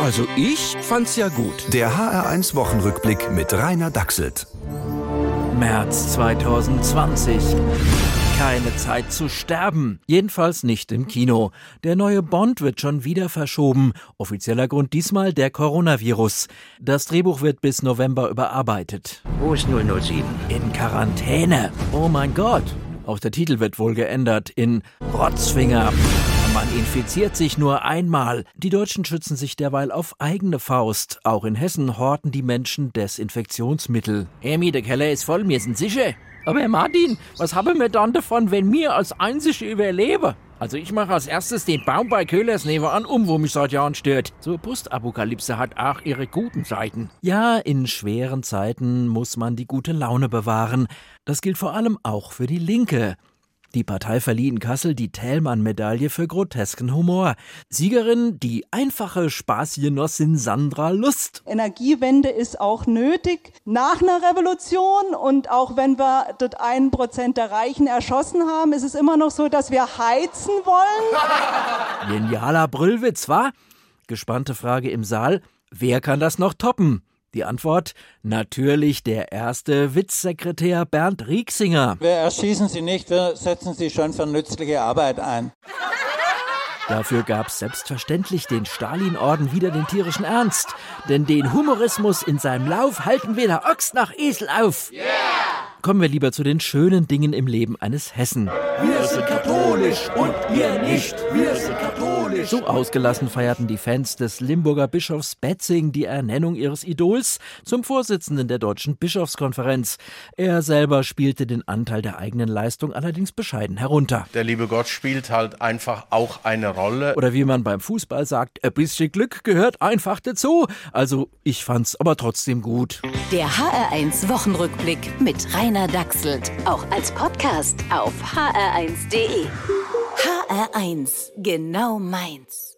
Also ich fand's ja gut. Der HR1 Wochenrückblick mit Rainer Dachselt. März 2020. Keine Zeit zu sterben. Jedenfalls nicht im Kino. Der neue Bond wird schon wieder verschoben. Offizieller Grund diesmal der Coronavirus. Das Drehbuch wird bis November überarbeitet. Wo ist 007? In Quarantäne. Oh mein Gott. Auch der Titel wird wohl geändert in Rotzfinger. Man infiziert sich nur einmal. Die Deutschen schützen sich derweil auf eigene Faust. Auch in Hessen horten die Menschen Desinfektionsmittel. Der Keller ist voll, wir sind sicher. Aber Herr Martin, was haben wir dann davon, wenn wir als Einzige überleben? Also ich mache als erstes den Baum bei Köhlers nebenan wo mich seit Jahren stört. So Postapokalypse hat auch ihre guten Seiten. Ja, in schweren Zeiten muss man die gute Laune bewahren. Das gilt vor allem auch für die Linke. Die Partei verlieh in Kassel die Thälmann-Medaille für grotesken Humor. Siegerin die einfache Spaßgenossin Sandra Lust. Energiewende ist auch nötig nach einer Revolution, und auch wenn wir das 1% der Reichen erschossen haben, ist es immer noch so, dass wir heizen wollen. Genialer Brüllwitz, wa? Gespannte Frage im Saal. Wer kann das noch toppen? Die Antwort? Natürlich der erste Witzsekretär Bernd Rieksinger. Wir erschießen Sie nicht, wir setzen Sie schon für nützliche Arbeit ein. Dafür gab's selbstverständlich den Stalin-Orden wieder den tierischen Ernst. Denn den Humorismus in seinem Lauf halten weder Ochs noch Esel auf. Yeah! Kommen wir lieber zu den schönen Dingen im Leben eines Hessen. Wir sind katholisch und ihr nicht. Wir sind katholisch. So ausgelassen feierten die Fans des Limburger Bischofs Betzing die Ernennung ihres Idols zum Vorsitzenden der Deutschen Bischofskonferenz. Er selber spielte den Anteil der eigenen Leistung allerdings bescheiden herunter. Der liebe Gott spielt halt einfach auch eine Rolle. Oder wie man beim Fußball sagt, ein bisschen Glück gehört einfach dazu. Also ich fand's aber trotzdem gut. Der HR1 Wochenrückblick mit Rainer Dachselt. Auch als Podcast auf hr1.de. HR1, genau meins.